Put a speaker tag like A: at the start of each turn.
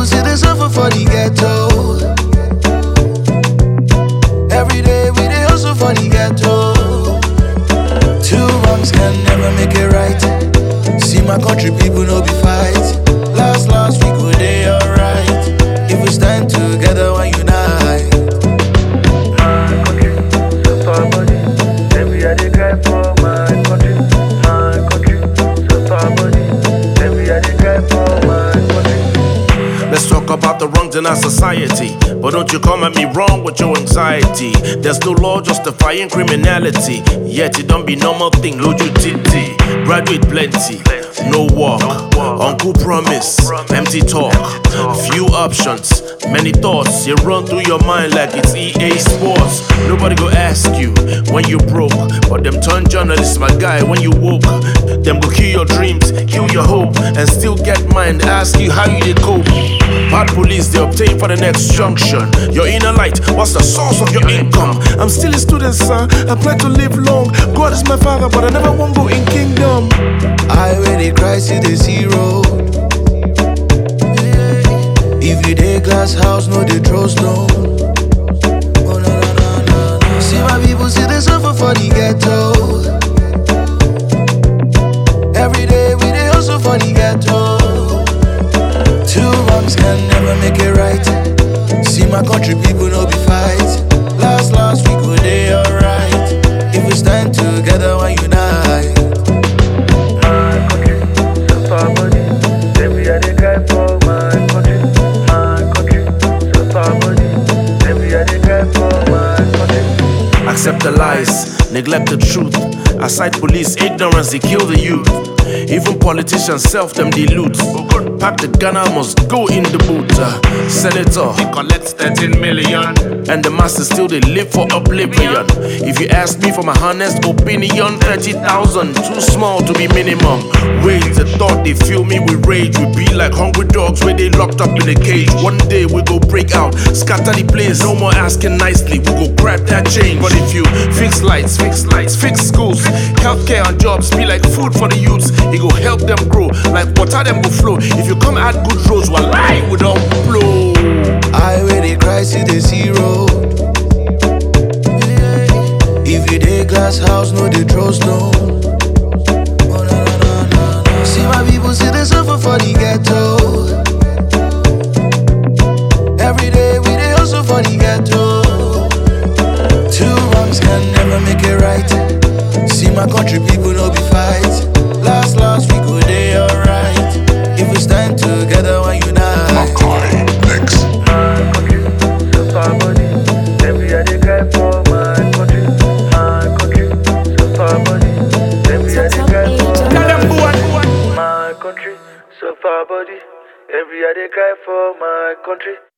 A: people say they suffer for the ghetto. Every day we dey hustle for the ghetto. Two wrongs can never make it right. See my country people no be fight. Last we go dey alright. If we stand together and unite.
B: My country, so far body. Every day they cry for my country. My country, so far body. Every day they cry for my country.
C: Let's talk about the wrongs in our society. But don't you come at me wrong with your anxiety. There's no law justifying criminality. Yet it don't be normal thing, loju titi. Graduate plenty, no work. Uncle promise, empty talk. Few options, many thoughts. You run through your mind like it's EA Sports. Nobody go ask you when you broke. But them turn journalists, my guy, when you woke. Them go kill your dreams, kill your hope. And still get mind, ask you how you did cope. Bad police, they obtain for the next junction. Your inner light, what's the source of your income? I'm still a student, sir, I plan to live long. God is my father, but I never won't go in kingdom.
A: I when they cry, see the zero. If you dey glass house, no they throw stone. Oh, no. See my people say they suffer for the ghetto. Every day we dey hustle for the ghetto. Two wrongs can never make it right. See my country people no be fight. Last we go dey alright. If we stand together and unite.
B: My country, so far body. Every day they cry for my country. My country, so far body. Every day they cry for my country.
C: Accept the lies, neglect the truth. Aside police, ignorance, they kill the youth. Even politicians self them dilute. Pack the gun, I must go in the boot. Senator, he collects 13 million. And the masses still they live for oblivion. If you ask me for my honest opinion, 30,000 too small to be minimum. Wait, the thought they fill me with rage. We be like hungry dogs where they locked up in a cage. One day we go break out, scatter the place. No more asking nicely, we go grab that change. But if you fix lights, fix schools, healthcare and jobs be like food for the youths. It go help them grow, like water them go flow. If you come at good roads, while life we don't blow.
A: I when they cry, see the zero. If you dey glass house, no they throw stone. Oh, no. See my people say they suffer for the ghetto. Every day we dey hustle for the ghetto. Two wrongs can never make it right. See my country people no be fight. Last we go dey alright. If we stand together and unite.
B: My country, so far body. Every day they cry for my country. My country, so far body. Every day they cry for my country, so far body. Every day they cry for my country.